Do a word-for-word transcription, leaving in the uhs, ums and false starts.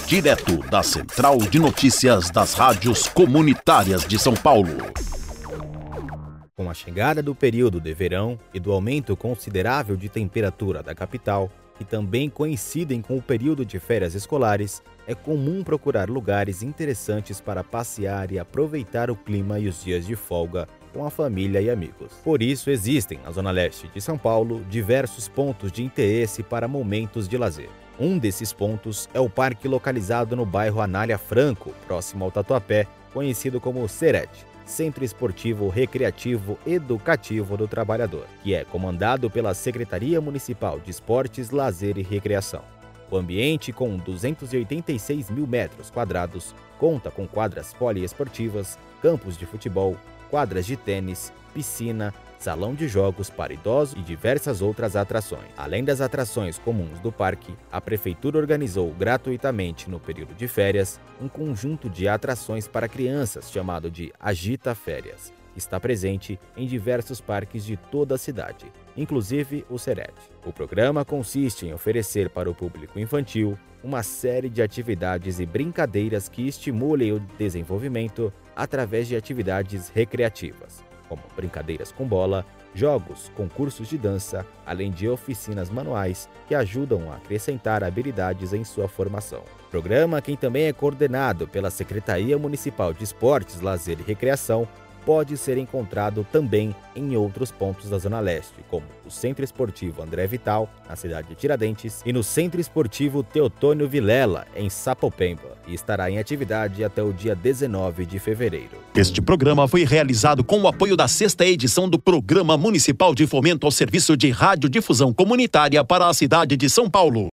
direto da Central de Notícias das Rádios Comunitárias de São Paulo. Com a chegada do período de verão e do aumento considerável de temperatura da capital, que também coincidem com o período de férias escolares, é comum procurar lugares interessantes para passear e aproveitar o clima e os dias de folga com a família e amigos. Por isso, existem, na Zona Leste de São Paulo, diversos pontos de interesse para momentos de lazer. Um desses pontos é o parque localizado no bairro Anália Franco, próximo ao Tatuapé, conhecido como Seret, Centro Esportivo Recreativo Educativo do Trabalhador, que é comandado pela Secretaria Municipal de Esportes, Lazer e Recreação. O ambiente, com duzentos e oitenta e seis mil metros quadrados, conta com quadras poliesportivas, campos de futebol, quadras de tênis, piscina, salão de jogos para idosos e diversas outras atrações. Além das atrações comuns do parque, a Prefeitura organizou gratuitamente no período de férias um conjunto de atrações para crianças chamado de Agita Férias. Está presente em diversos parques de toda a cidade, inclusive o Seret. O programa consiste em oferecer para o público infantil uma série de atividades e brincadeiras que estimulem o desenvolvimento através de atividades recreativas, como brincadeiras com bola, jogos, concursos de dança, além de oficinas manuais que ajudam a acrescentar habilidades em sua formação. Programa que também é coordenado pela Secretaria Municipal de Esportes, Lazer e Recreação, pode ser encontrado também em outros pontos da Zona Leste, como o Centro Esportivo André Vital, na cidade de Tiradentes, e no Centro Esportivo Teotônio Vilela, em Sapopemba, e estará em atividade até o dia dezenove de fevereiro. Este programa foi realizado com o apoio da sexta edição do Programa Municipal de Fomento ao Serviço de Radiodifusão Comunitária para a cidade de São Paulo.